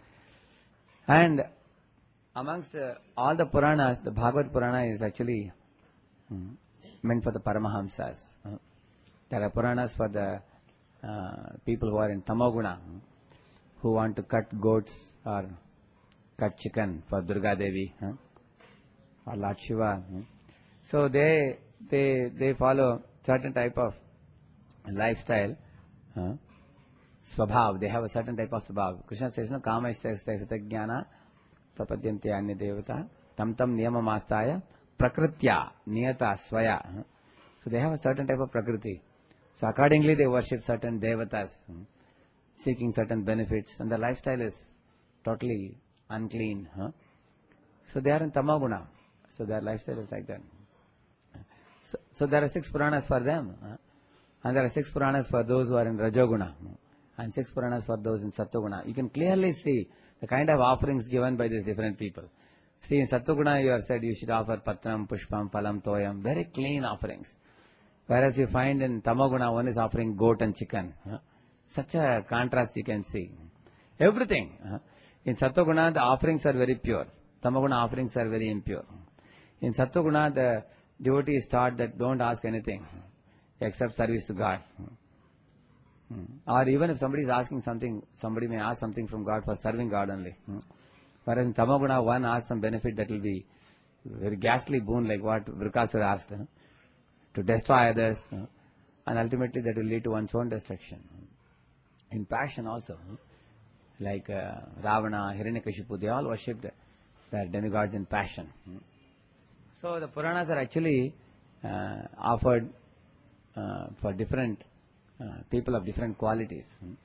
And amongst uh, all the Puranas, the Bhagavad Purana is actually hmm, meant for the Paramahamsas. Uh, there are Puranas for the uh, people who are in Tamoguna, hmm, who want to cut goats or cut chicken for Durga Devi huh? or Lord Shiva. Huh? So they they they follow certain type of lifestyle. Huh? Swabhav, they have a certain type of swabhav. Krishna says, no, kama istasya jnana prapadyante anya devata tam tam niyama mastaya prakritya niyata swaya. Huh? So they have a certain type of prakriti. So accordingly they worship certain devatas, huh? seeking certain benefits, and the lifestyle is totally unclean. Huh? So they are in Tamaguna. So their lifestyle is like that. So, so there are six Puranas for them. Huh? And there are six Puranas for those who are in Rajoguna. Huh? And six Puranas for those in Sattva-guna. You can clearly see the kind of offerings given by these different people. See, in Sattva-guna you are said you should offer Patram, Pushpam, Phalam, Toyam. Very clean offerings. Whereas you find in Tamaguna one is offering goat and chicken. Huh? Such a contrast you can see. Everything. Huh? In Sattva-guna, the offerings are very pure. Tamaguna offerings are very impure. In Sattva-guna, the devotee is taught that don't ask anything except service to God. Hmm. Or even if somebody is asking something, somebody may ask something from God for serving God only. Hmm. Whereas in Tamaguna, one asks some benefit that will be very ghastly boon, like what Vrikasura asked, huh? to destroy others, huh? and ultimately that will lead to one's own destruction. In passion also. Huh? Like uh, Ravana, Hiranyakashipu, they all worshipped their demigods in passion. So the Puranas are actually uh, offered uh, for different uh, people of different qualities.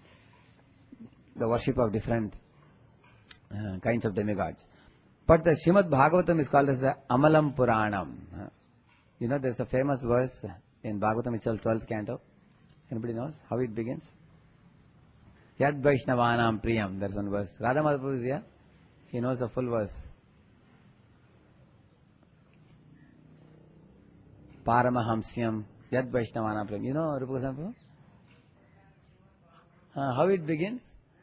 The worship of different uh, kinds of demigods. But the Srimad Bhagavatam is called as the Amalam Puranam. You know, there is a famous verse in Bhagavatam itself, twelfth canto. Anybody knows how it begins? Yad Vaishnavanam Priyam. There is one verse. Radha Madhavu is here. He knows the full verse. Paramahamsyam Yad Vaishnavanam Priyam. You know Rupa Goswami Prabhu? Uh, how it begins?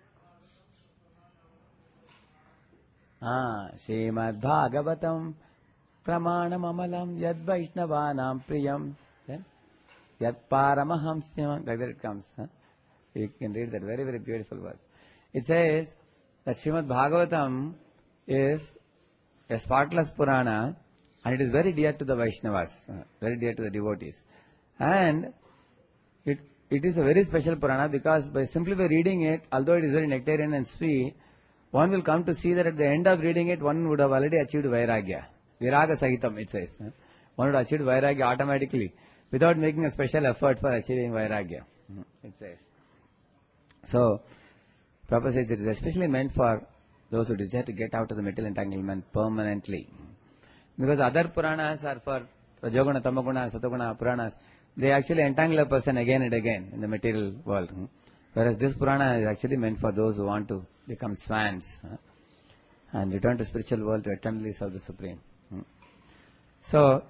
Ah, Srimad Bhagavatam Pramanam Amalam Yad Vaishnavanam Priyam. Then Yad Paramahamsyam. Like that it comes. Huh? You can read that very, very beautiful verse. It says that Srimad Bhagavatam is a spotless Purana and it is very dear to the Vaishnavas, uh, very dear to the devotees. And it it is a very special Purana because by simply by reading it, although it is very nectarian and sweet, one will come to see that at the end of reading it, one would have already achieved Vairagya. Viraga Sahitam, it says. Uh, one would have achieved Vairagya automatically without making a special effort for achieving Vairagya. Uh, it says. So, Prabhupada says it is especially meant for those who desire to get out of the material entanglement permanently. Because other Puranas are for Rajoguna, Tamaguna, Sattva-guna Puranas. they actually entangle a person again and again in the material world. Hmm? Whereas this Purana is actually meant for those who want to become swans huh? and return to spiritual world to eternally serve the Supreme. Hmm? So,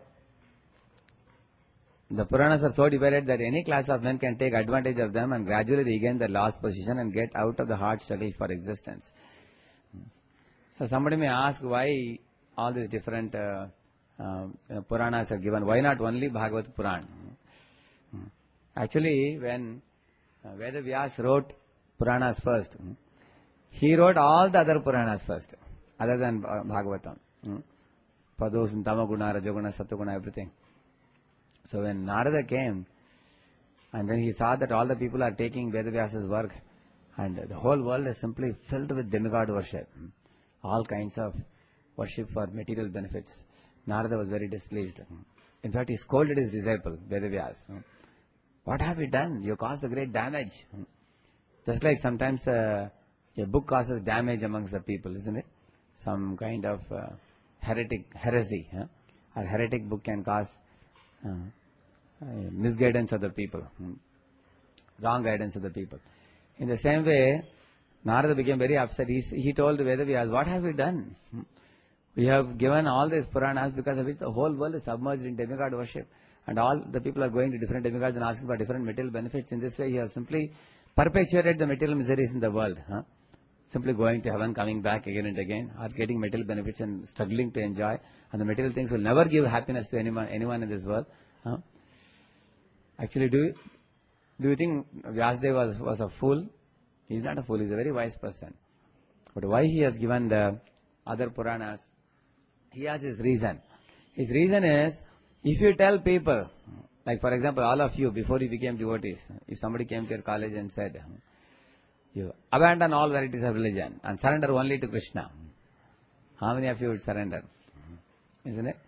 the Puranas are so divided that any class of men can take advantage of them and gradually regain their lost position and get out of the hard struggle for existence. Hmm? So, somebody may ask why all these different uh, uh, Puranas are given. Why not only Bhagavad Puran? Hmm? Actually, when uh, Veda Vyas wrote Puranas first, hmm? he wrote all the other Puranas first, other than uh, Bhagavatam. Hmm? For those in Tamaguna, Rajaguna, Sattaguna, everything. So when Narada came, and then he saw that all the people are taking Vedavyasa's work, and the whole world is simply filled with demigod worship, all kinds of worship for material benefits, Narada was very displeased. In fact, he scolded his disciple, Vedavyas. What have you done? You caused a great damage. Just like sometimes uh, a book causes damage amongst the people, isn't it? Some kind of uh, heretic heresy, huh? or heretic book can cause uh, uh, misguidance of the people, hmm? wrong guidance of the people. In the same way, Narada became very upset. He, he told Vedavyas, what have we done? Hmm? We have given all these Puranas because of which the whole world is submerged in demigod worship, and all the people are going to different demigods and asking for different material benefits. In this way, you have simply perpetuated the material miseries in the world. Huh? Simply going to heaven, coming back again and again, or getting material benefits and struggling to enjoy, and the material things will never give happiness to anyone, anyone in this world. Huh? Actually, do you, do you think Vyasadeva was, was a fool? He is not a fool, he is a very wise person. But why he has given the other Puranas? He has his reason. His reason is, if you tell people, like for example, all of you, before you became devotees, if somebody came to your college and said, you abandon all varieties of religion and surrender only to Krishna, how many of you would surrender? Isn't it?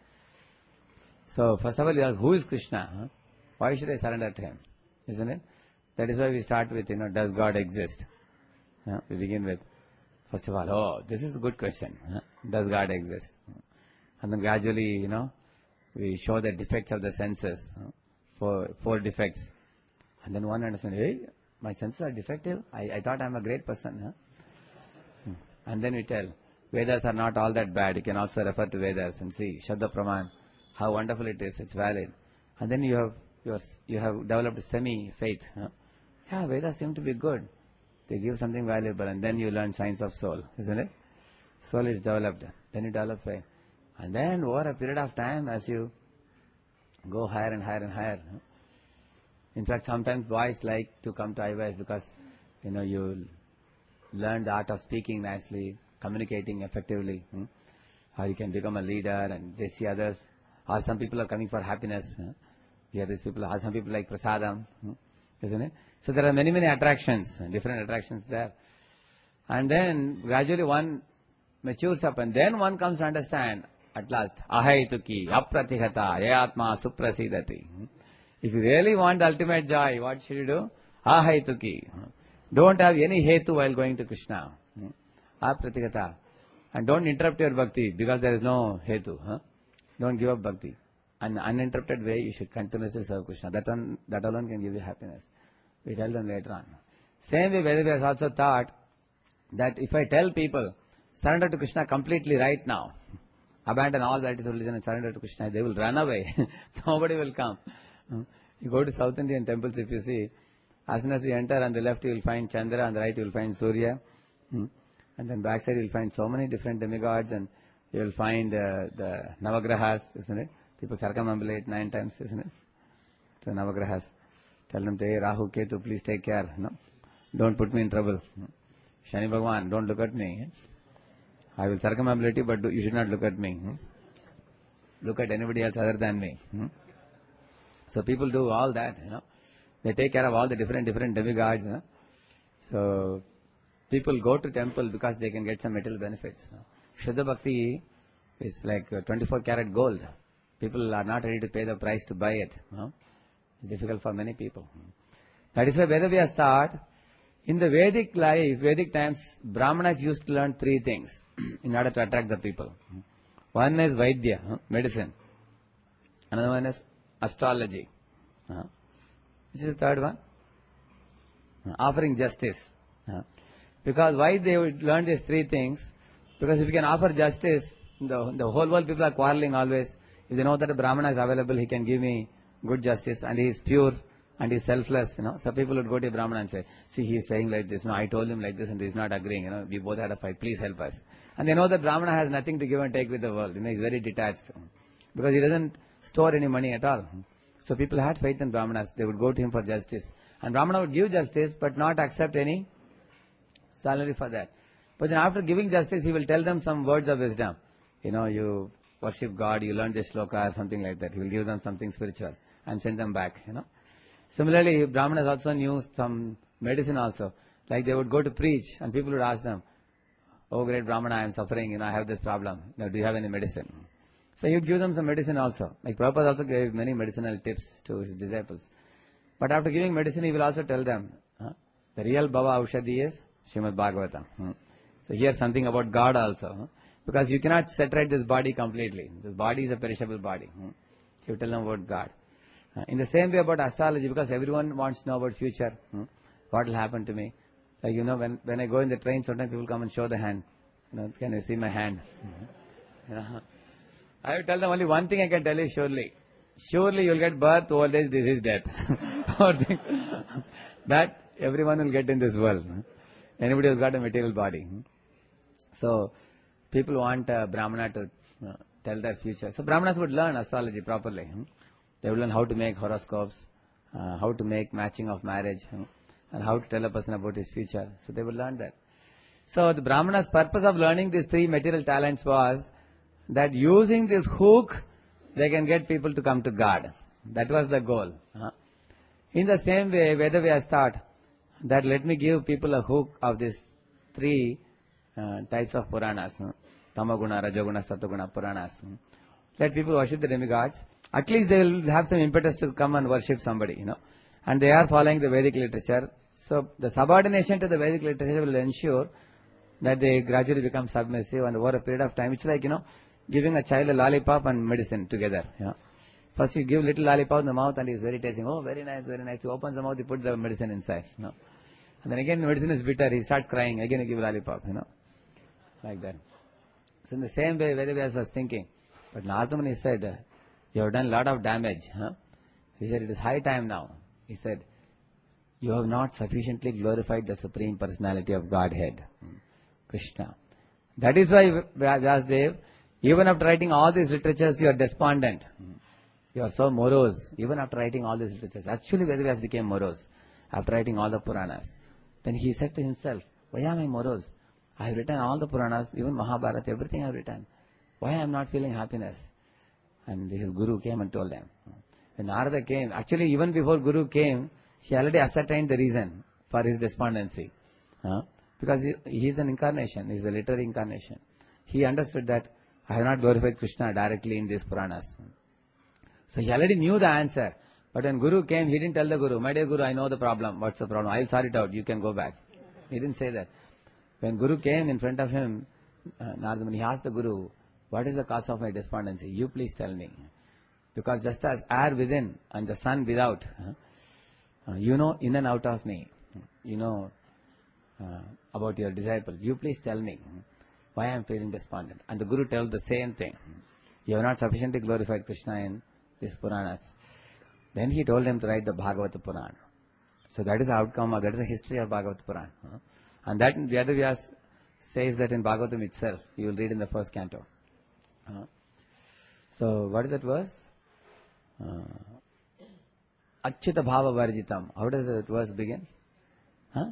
So, first of all, you ask, who is Krishna? Why should I surrender to him? Isn't it? That is why we start with, you know, does God exist? Yeah, we begin with, first of all, oh, this is a good question. Does God exist? And then gradually, you know, we show the defects of the senses, four, four defects. And then one understands, hey, my senses are defective? I, I thought I'm a great person. Huh? And then we tell, Vedas are not all that bad. You can also refer to Vedas and see, Shabda Praman, how wonderful it is, it's valid. And then you have you, are, you have developed semi-faith. Huh? Yeah, Vedas seem to be good. They give something valuable, and then you learn science of soul, isn't it? Soul is developed. Then you develop faith. And then over a period of time, as you go higher and higher and higher, huh? In fact, sometimes boys like to come to I V S because, you know, you learn the art of speaking nicely, communicating effectively, hmm? or you can become a leader and they see others. Or some people are coming for happiness. Huh? Here these people, or some people like prasadam, hmm? isn't it? So there are many, many attractions, different attractions there. And then gradually one matures up, and then one comes to understand at last, ahaituki, apratihata, yayatma suprasidati. If you really want ultimate joy, what should you do? Ahaituki. Don't have any hetu while going to Krishna. Apratihata. And don't interrupt your bhakti because there is no hetu. Huh? Don't give up bhakti. An uninterrupted way, you should continuously serve Krishna. That one, that alone can give you happiness. We tell them later on. Same way, Vedavyas also taught that if I tell people, surrender to Krishna completely right now, abandon all varieties of religion and surrender to Krishna, they will run away. Nobody will come. You go to South Indian temples, if you see, as soon as you enter, on the left you will find Chandra, on the right you will find Surya, and then backside you will find so many different demigods, and you will find uh, the Navagrahas, isn't it? People circumambulate nine times, isn't it? To Navagrahas. Tell them, hey, Rahu, Ketu, please take care. No? Don't put me in trouble. Shani Bhagwan, don't look at me. I will circumambulate you, but do, you should not look at me. Look at anybody else other than me. So people do all that, you know. They take care of all the different, different demigods. You know? So people go to temple because they can get some material benefits. You know? Shuddha Bhakti is like twenty-four karat gold. People are not ready to pay the price to buy it. You know? It's difficult for many people. That is why Vedavyas thought, in the Vedic life, Vedic times, Brahmanas used to learn three things in order to attract the people. One is Vaidya, medicine. Another one is astrology. Uh, which is the third one? Uh, offering justice. Uh, because why they would learn these three things? Because if you can offer justice, the, the whole world people are quarreling always. If they know that a Brahmana is available, he can give me good justice and he is pure and he is selfless, you know. So people would go to a Brahmana and say, see, he is saying like this, no, I told him like this and he is not agreeing, you know, we both had a fight, please help us. And they know that Brahmana has nothing to give and take with the world, you know, he is very detached because he doesn't store any money at all. So people had faith in Brahmanas, they would go to him for justice. And Brahmana would give justice but not accept any salary for that. But then after giving justice, he will tell them some words of wisdom. You know, you worship God, you learn this shloka or something like that. He will give them something spiritual and send them back, you know. Similarly, Brahmanas also knew some medicine also. Like they would go to preach and people would ask them, oh great Brahmana, I am suffering, you know, I have this problem. You know, do you have any medicine? So he would give them some medicine also. Like Prabhupada also gave many medicinal tips to his disciples. But after giving medicine, he will also tell them, huh, the real Bhava Aushadhi is Srimad Bhagavatam. Hmm. So here's something about God also. Huh? Because you cannot separate this body completely. This body is a perishable body. Hmm. He will tell them about God. Uh, in the same way about astrology, because everyone wants to know about future. Hmm. What will happen to me? Like, you know, when, when I go in the train, sometimes people come and show the hand. You know, can you see my hand? Mm-hmm. You know, I will tell them only one thing I can tell you surely. Surely you will get birth, old age, disease, death. That everyone will get in this world. Anybody who's got a material body. So, people want a Brahmana to uh, tell their future. So, Brahmanas would learn astrology properly. They would learn how to make horoscopes, uh, how to make matching of marriage, and how to tell a person about his future. So, they would learn that. So, the Brahmanas' purpose of learning these three material talents was that using this hook, they can get people to come to God. That was the goal. Uh, in the same way, Vedavyas thought that let me give people a hook of these three uh, types of Puranas. Uh, Tamaguna, Rajoguna, Satoguna, Puranas. Uh, let people worship the demigods. At least they will have some impetus to come and worship somebody, you know. And they are following the Vedic literature. So, the subordination to the Vedic literature will ensure that they gradually become submissive and over a period of time. It's like, you know, giving a child a lollipop and medicine together, you know. First you give little lollipop in the mouth and he's very tasting. Oh, very nice, very nice. He opens the mouth, he puts the medicine inside, you know. And then again the medicine is bitter, he starts crying. Again you give lollipop, you know. Like that. So in the same way, Vedavyas was thinking. But Narada said, you have done a lot of damage. Huh? He said, it is high time now. He said, you have not sufficiently glorified the Supreme Personality of Godhead, Krishna. That is why Vyasdev, even after writing all these literatures, you are despondent. You are so morose, even after writing all these literatures. Actually, Vedavyas became morose after writing all the Puranas. Then he said to himself, why am I morose? I have written all the Puranas, even Mahabharata, everything I have written. Why I am not feeling happiness? And his Guru came and told him. When Narada came, actually even before Guru came, he already ascertained the reason for his despondency. Huh? Because he, he is an incarnation, he is a literary incarnation. He understood that I have not glorified Krishna directly in these Puranas. So he already knew the answer. But when Guru came, he didn't tell the Guru, my dear Guru, I know the problem. What's the problem? I will sort it out. You can go back. He didn't say that. When Guru came in front of him, uh, Narada Muni, he asked the Guru, what is the cause of my despondency? You please tell me. Because just as air within and the sun without, uh, uh, you know in and out of me, you know uh, about your disciple. You please tell me why I am feeling despondent. And the Guru told the same thing. You have not sufficiently glorified Krishna in these Puranas. Then he told him to write the Bhagavata Purana. So that is the outcome, or that is the history of Bhagavata Purana. Uh, and that Vedavyas says that in Bhagavatam itself. You will read in the first canto. Uh, so what is that verse? Uh, Achyuta Bhava Varjitam. How does that verse begin? Huh?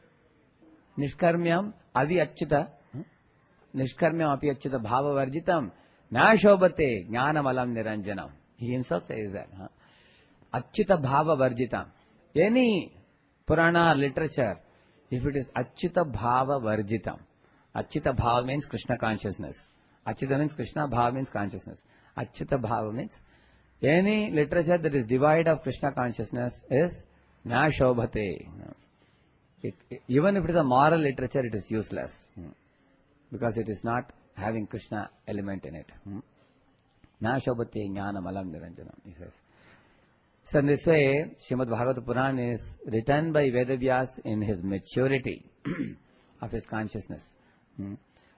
Nishkarmyam Avi Achyuta. Huh? Nishkarmyam Api Achyuta Bhava Varjitam. Na Shobhate Jnanam Alam Niranjanam. He himself says that. Huh? Achyuta Bhava Varjitam. Any Purana literature, if it is Achyuta Bhava Varjitam. Achyuta Bhava means Krishna consciousness. Achyuta means Krishna, Bhava means consciousness. Achyuta Bhava means any literature that is devoid of Krishna consciousness is Na Shobhate. It, it, even if it is a moral literature, it is useless. Because it is not having Krishna element in it. Na Shobhate Jnanam Alam Niranjanam, he says. So in this way, Srimad Bhagavata Purana is written by Vedavyas in his maturity of his consciousness. Hmm.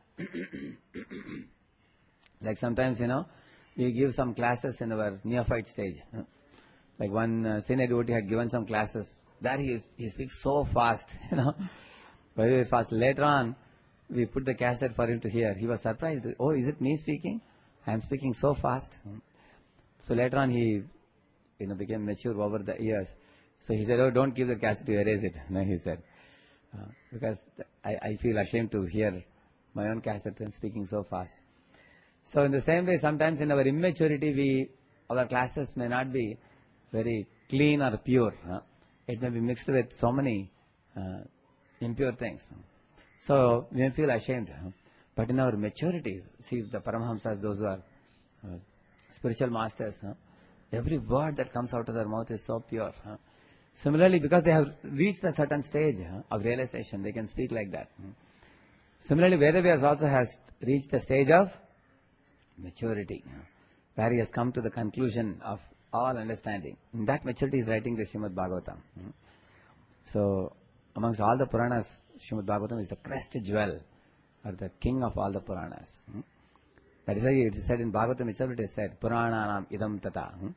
Like sometimes, you know, we give some classes in our neophyte stage. Huh? Like one uh, senior devotee had given some classes. There he, he speaks so fast, you know, very, very fast. Later on, we put the cassette for him to hear. He was surprised. Oh, is it me speaking? I am speaking so fast. So later on, he, you know, became mature over the years. So he said, oh, don't give the cassette, you erase it. No, he said, uh, because I, I feel ashamed to hear my own cassette and speaking so fast. So in the same way, sometimes in our immaturity, we, our classes may not be very clean or pure. Huh? It may be mixed with so many uh, impure things. So we may feel ashamed. Huh? But in our maturity, see the Paramahamsas, those who are uh, spiritual masters, huh? Every word that comes out of their mouth is so pure. Huh? Similarly, because they have reached a certain stage huh, of realization, they can speak like that. Huh? Similarly, Vedavyas also has reached a stage of maturity, huh, where he has come to the conclusion of all understanding. In that maturity, he is writing the Srimad Bhagavatam. Hmm. So, amongst all the Puranas, Srimad Bhagavatam is the crest jewel, or the king of all the Puranas. Hmm. That is why it is said in Bhagavatam itself, it is said, Purananam idam tata. Hmm.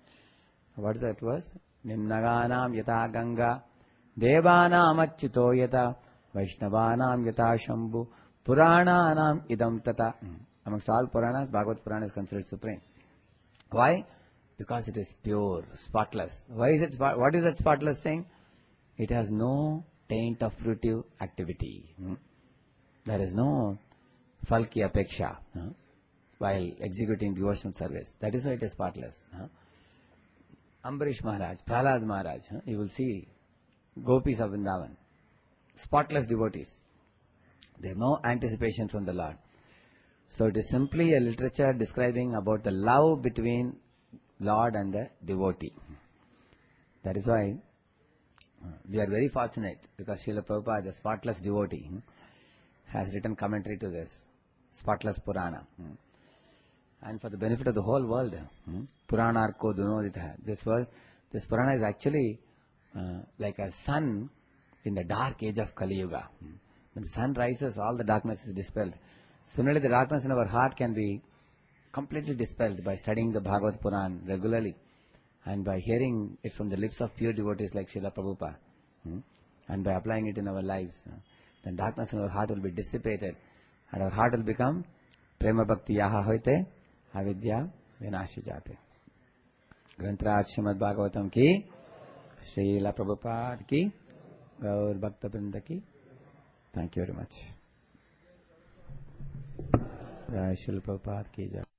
What is that verse? Nimnaganam yata ganga, devanam achyuto yata, vaishnavanam yata shambhu, Purananam idam tata. Hmm. Amongst all Puranas, Bhagavad Purana is considered supreme. Why? Because it is pure, spotless. Why is it? What is that spotless thing? It has no taint of fruitive activity. Hmm? There is no falki apeksha huh? while executing devotional service. That is why it is spotless. Huh? Ambarish Maharaj, Prahlad Maharaj, huh? You will see gopis of Vrindavan, spotless devotees. There is no anticipation from the Lord. So it is simply a literature describing about the love between Lord and the devotee. That is why uh, we are very fortunate, because Srila Prabhupada, the spotless devotee, has written commentary to this spotless Purana. And for the benefit of the whole world, Purana Arko Dunodita. This was, this Purana is actually uh, like a sun in the dark age of Kali Yuga. When the sun rises, all the darkness is dispelled. Similarly, the darkness in our heart can be completely dispelled by studying the Bhagavad Purana regularly and by hearing it from the lips of pure devotees like Srila Prabhupada, hmm? and by applying it in our lives. Uh, then darkness in our heart will be dissipated and our heart will become Prema Bhakti Yaha Hoite Avidya Vinashi Jate. Grantraj Srimad Bhagavatam ki, Srila Prabhupada ki, Gaur Bhakta Vrinda ki. Thank you very much. Jai Srila Prabhupada ki jai.